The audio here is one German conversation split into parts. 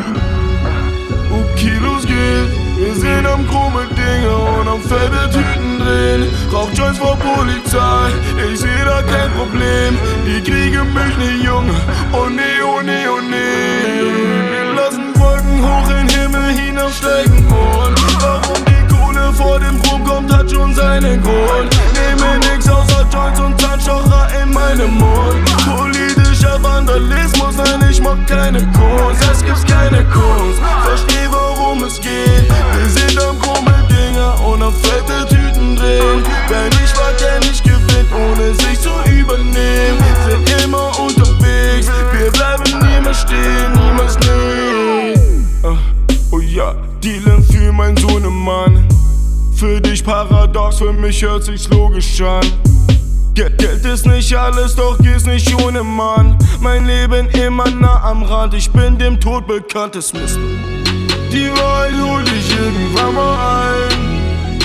Kilos geht, wir sehen am krumme Dinge und am fette Tüten drehen. Raucht Joints vor Polizei, ich seh da kein Problem. Die kriegen mich nicht, Junge, oh nee, oh nee, oh nee. Wir lassen Wolken hoch in den Himmel hinaufsteigen und warum die Kohle vor dem Ruhm kommt, hat schon seinen Grund. Nehme nix außer Joints und Zahnstocher in meinem Mund. Politischer Vandalismus, nein, ich mach keine Kunst, es gibt keine Kunst. Versteh, worum es geht. Wir sind am krumme Dinger und am fette Tüten drehen. Wer nicht mag, der nicht gewinnt, ohne sich zu übernehmen. Sind immer unterwegs, wir bleiben niemals stehen, niemals nie. Oh ja, dealen für mein Sohnemann. Für dich paradox, für mich hört sich's logisch an. Geld ist nicht alles, doch geht's nicht ohne Mann. Mein Leben immer nah am Rand, ich bin dem Tod bekanntes Mist. Die Wahrheit holt dich irgendwann mal ein.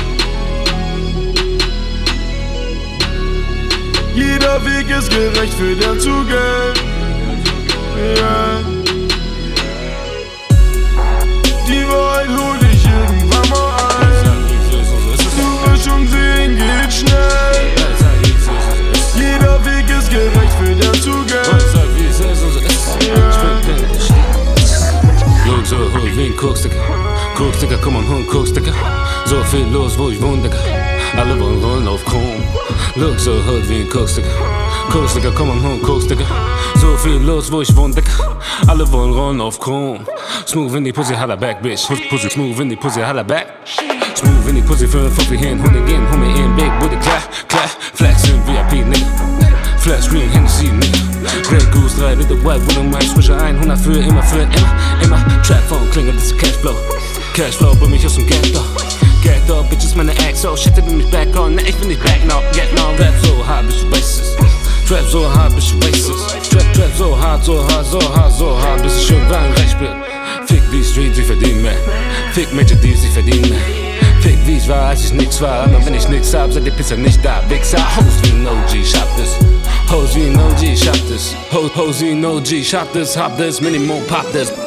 Jeder Weg ist gerecht für den zu Geld. Yeah. Die Wahrheit holt dich irgendwann mal ein. Du wirst schon sehen, geht schnell. Jeder Weg ist gerecht für den zu Geld. Look so hood wie ein Koksdicker. Koksdicker, komm on Hund, Koksdicker. So viel los, wo ich wohne, Digga. Alle wollen rollen auf Chrom. Look so hood wie ein Koksdicker. Koksdicker, komm on Hund, Koksdicker. So viel los, wo ich wohne, Digga. Alle wollen rollen auf Chrom. Smooth in die Pussy, holla back, bitch. Pussy, smooth in die Pussy, holla back. Smooth in die Pussy, für Fuffi hin, Hooligan, Homie in Big Booty, clap, clap. Flex in VIP, nigga. Flash Screen, Hennessy, nigga. Grey Goose, 3 Liter White, Wood und mein Swisher 100 für immer, immer. Trapphone, klingelt, das ist Cashflow. Cashflow, bei mich aus dem Ghetto. Ghetto, Bitches, meine Ex, oh shit, will mich back on. Ne, ich bin nicht back, no, get no. Rap so hart, bist du racist. Trap so hart, bist du racist. Trap so hart, so hart, so hart, so hart, bis ich irgendwann recht bin. Fick die Street, sie verdienen mehr. Fick Magic Deals, sie verdienen mehr. Fick wie ich war, als ich nix war. Aber wenn ich nix hab, seid ihr Pisser nicht da. Wichser, Hoes wie ein OG, schaff das. Hoes wie ein OG, schaff das. Hoes wie ein OG, schaff das. Hab das, Minimum, pop das.